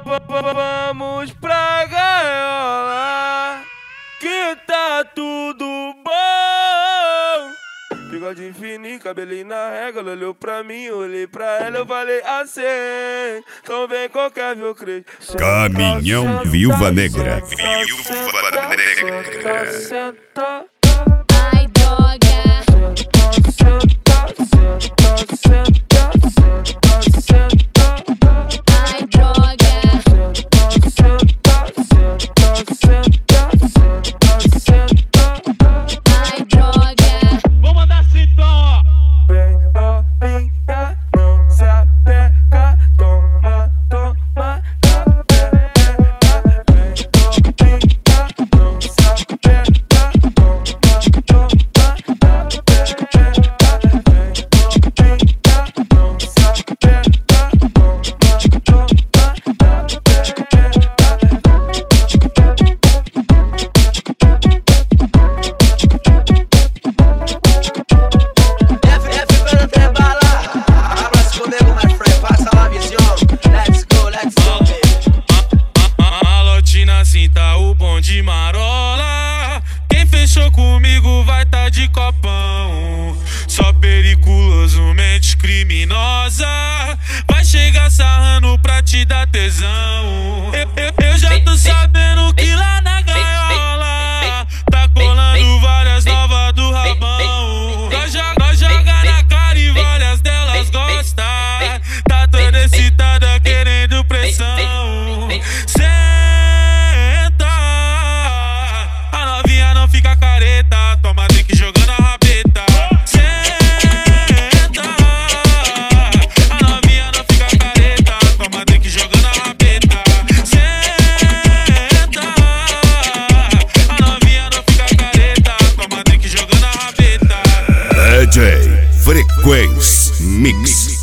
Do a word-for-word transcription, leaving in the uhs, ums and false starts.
Vamos pra gaiola, que tá tudo bom. Bigode fininho, cabelinho na régua. Ela olhou pra mim, olhei pra ela, eu falei assim: então vem qualquer viu crente. Caminhão Viúva Negra. Viúva Negra. Senta, Ai, droga. Ai, droga. Ai, droga. Vou mandar assim então, ó. vem novinha, não se apega, toma, toma. Sinta o bom de marola. Quem fechou comigo vai tá de copão. Só periculoso, mente criminosa. Vai chegar sarrando pra te dar tesão. Eu, eu, eu já tô sabendo que lá na gaiola tá colando várias novas do rabão. Nós joga, nós joga na cara e várias delas gostam. Tá toda excitada querendo pressão. Fica careta, toma drink jogando a rabeta. Senta, a novinha não fica careta, toma drink jogando a rabeta. Senta, a novinha não fica careta, toma drink jogando a rabeta. D J Frequência Mix.